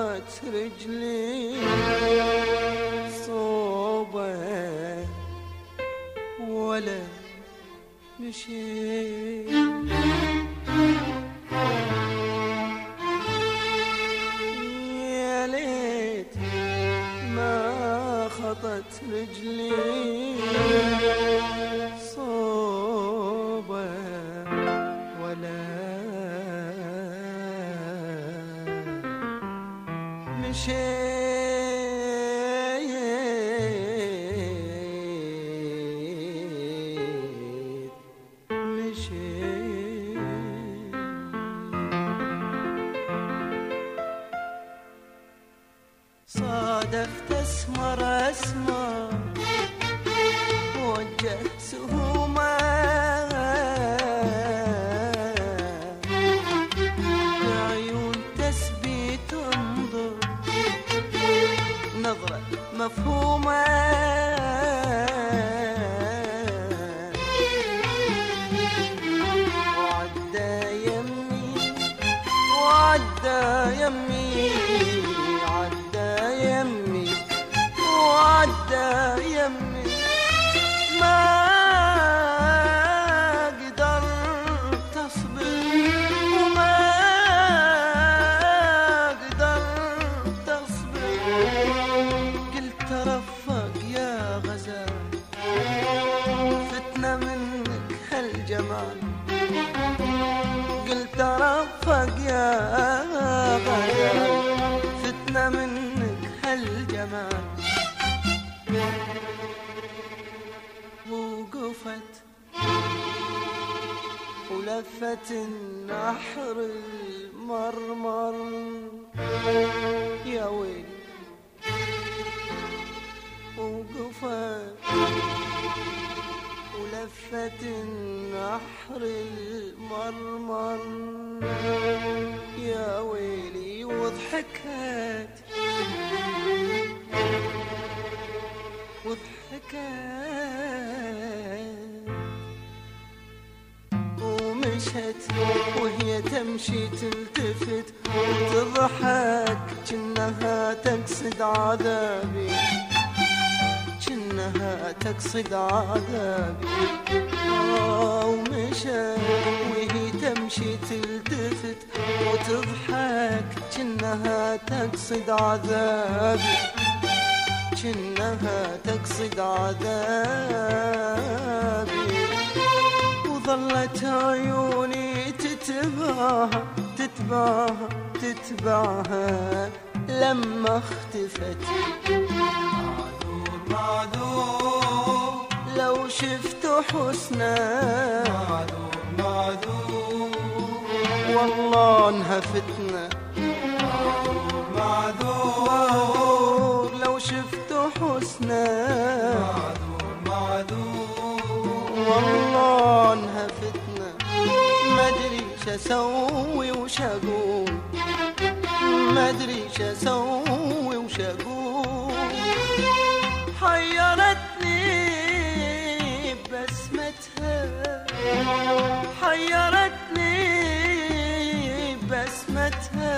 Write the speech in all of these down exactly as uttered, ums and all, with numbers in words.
خطت رجلي صوبه ولا مشيت. يا ليت ما خطت رجلي صوبه ولا مشيت. صادفت اسمر اسمر وجه سهومه بعيون تسبي تنظر نظرة مفهومة. وعدى يمي وعدى يمي يمي وعدى يمي ما قدرت أصبر وما قدرت أصبر. قلت ترفق يا غزال فتنة منك هالجمال. قلت ترفق يا غزال فتنة منك هالجمال. وقفت ولفت النحر المرمر يا ويل. وقفت ولفت النحر المرمر يا ويلي. وضحكت وضحكت ومشت وهي تمشي تلتفت وتضحك جنها تقصد عذابي جنها تقصد عذابي. ومشت وهي تمشي تلتفت وتضحك جنها تقصد عذابي جنها تقصد عذابي. وظلت عيوني تتبعها تتبعها تتبعها لما اختفت. معذور معذور لو شفت حسنها معذور معذور والله انها فتنة. معذور معذور لو شفت حسنها معذور معذور والله انها فتنة. ما ادري شاسوي وش اقول ما ادري شاسوي وش اقول. حيرتني بسمتها حيرتني بسمتها.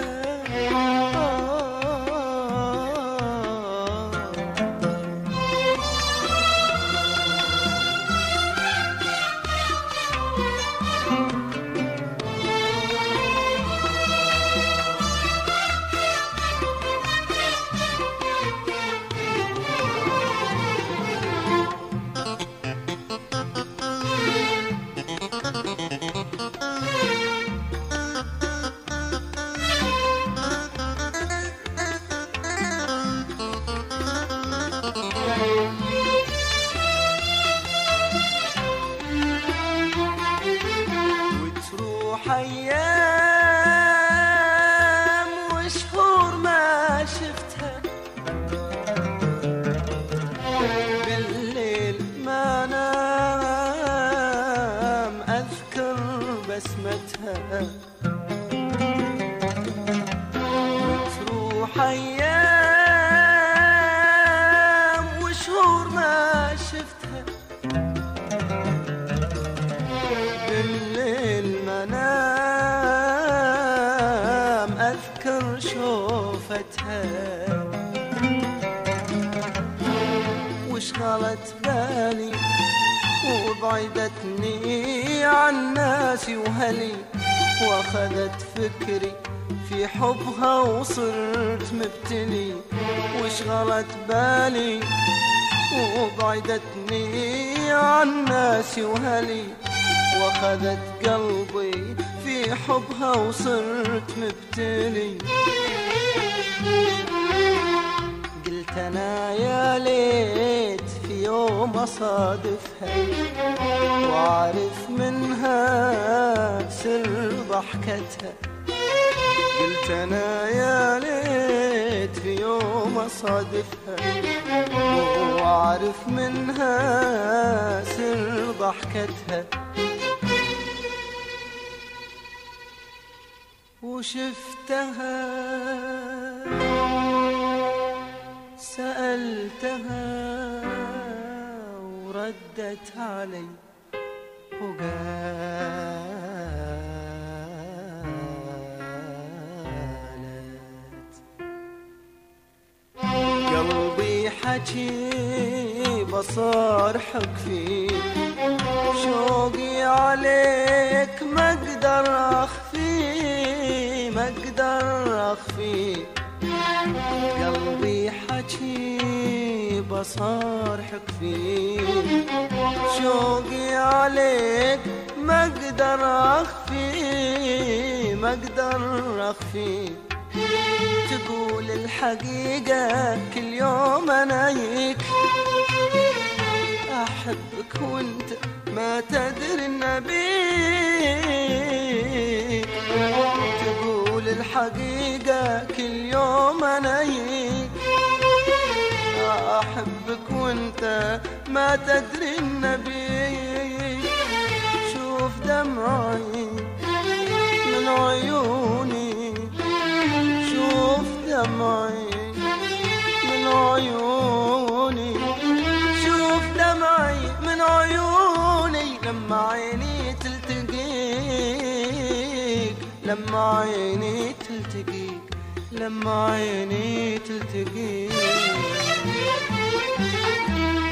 وتروح ايام وشهور ما شفتها بالليل ما نام اذكر بسمتها. وتروح ايام وشهور ما شفتها بالليل ما نام اذكر شوفتها. شفتها وشغلت بالي وبعدتني عن ناسي وهلي، واخذت فكري في حبها وصرت مبتلي. وشغلت بالي وبعدتني عن ناسي وهلي، واخذت قلبي في حبها وصرت مبتلي. قلت انا يا ليت في يوم اصادفها واعرف منها سر ضحكتها. قلت انا يا ليت في يوم اصادفها واعرف منها سر ضحكتها. وشفتها سألتها وردت علي وقالت قلبي حكي بصارحك فيه، شوقي عليك ما اقدر اخفيه ما اقدر اخفيه. قلبي حكي بصارحك فيه، شوقي عليك ما اقدر اخفيه ما اقدر اخفيه. تقول الحقيقة كل يوم انايك احبك وانت ما تدري النبي. تقول الحقيقة كل يوم انايك احبك وانت ما تدري النبي. شوف دمعي من عيوني، شوف دمعي من عيوني، شوف دمعي من عيوني. لما عيني تلتقيك لما عيني تلتقيك لما عيني تلتقيك.